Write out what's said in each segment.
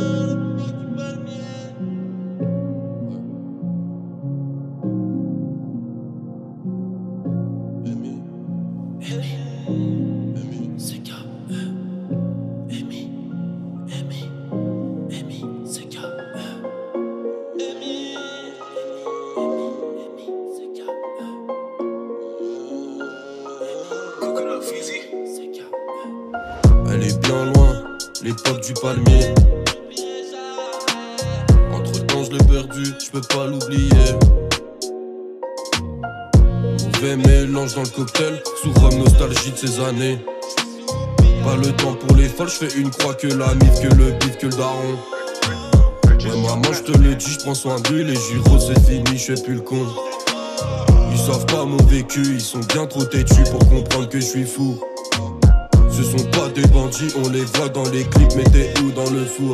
Elle est bien loin, l'époque du palmier. Entre temps je l'ai perdu, je peux pas l'oublier. Mauvais mélange dans le cocktail, souvent nostalgie de ces années. Pas le temps pour les folles, je fais une croix que la mif, que le bif, que le daron. Ouais maman je te le dis, je prends soin d'eux, les gyros c'est fini, je fais plus le con. Ils savent pas mon vécu, ils sont bien trop têtus pour comprendre que je suis fou. Ce sont pas des bandits, on les voit dans les clips, mais t'es où dans le four?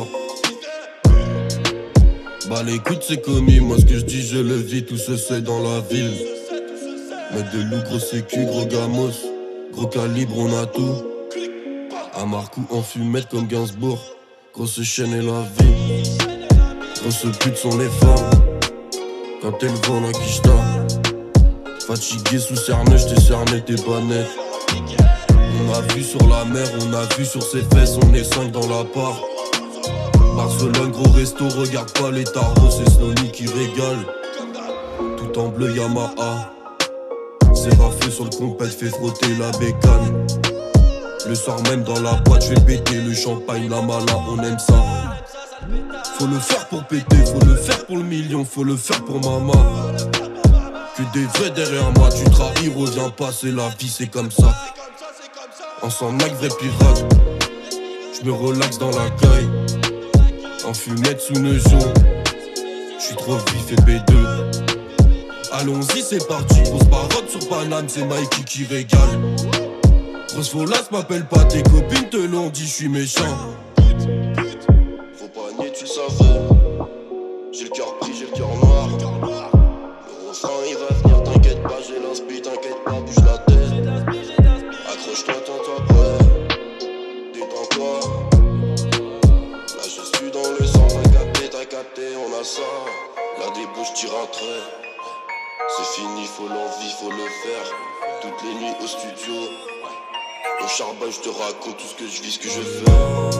Bah l'écoute c'est commis, moi ce que je dis je le vis, tout se sait dans la ville. Mettre de loup, gros sécu, gros gamos, gros calibre, on a tout. À Marcou en fumette comme Gainsbourg, grosse chaîne et la vie. Grosse pute sont les femmes, quand elles vont la quicheta. Fatigué sous cerne, j't'ai cerné, t'es pas net. On a vu sur la mer, on a vu sur ses fesses, on est 5 dans la part. Barcelone, gros resto, regarde pas les tarots, c'est Snowny qui régale. Tout en bleu Yamaha, c'est raflé sur le compète, fait frotter la bécane. Le soir même dans la boîte, je vais péter le champagne, la mala, on aime ça. Faut le faire pour péter, faut le faire pour le million, faut le faire pour maman. Que des vrais derrière moi, tu trahis, reviens pas, c'est la vie, c'est comme ça. Ensemble avec vrai pirate, j'me relaxe dans la caille. En fumette sous Neuson, j'suis trop vif et B2. Allons-y c'est parti, grosse parade sur Paname, c'est Mikey qui régale. Grosse folasse m'appelle pas, tes copines te l'ont dit, j'suis méchant. Faut pas nier, tu le savais. J'ai le cœur pris, j'ai le cœur noir. Le refrain il va venir, t'inquiète pas, j'ai l'inspi, t'inquiète pas, bouge la tête. Accroche-toi, tiens-toi prêt. Détends-toi. Là je suis dans le sang, t'as capté, on a ça. La débauche tire un trait. C'est fini, faut l'envie, faut le faire. Toutes les nuits au studio. Au charbon, je te raconte tout ce que je vis, ce que je fais.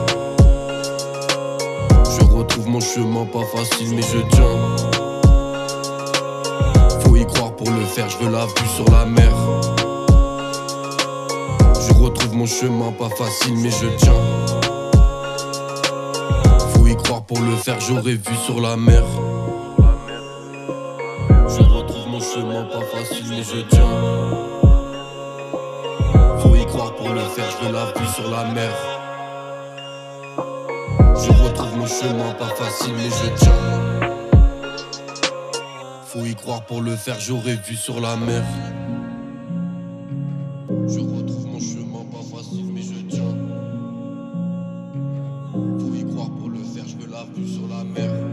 Je retrouve mon chemin, pas facile mais je tiens. Faut y croire pour le faire, je veux la vue sur la mer. Je retrouve mon chemin, pas facile mais je tiens. Faut y croire pour le faire, j'aurais vu sur la mer. Je retrouve mon chemin, pas facile mais je tiens. Faut y croire pour le faire, je veux la vue sur la mer. Je retrouve mon chemin, pas facile mais je tiens. Faut y croire pour le faire, j'aurais vu sur la mer. Je retrouve mon chemin, pas facile mais je tiens. Faut y croire pour le faire, je veux la vue sur la mer.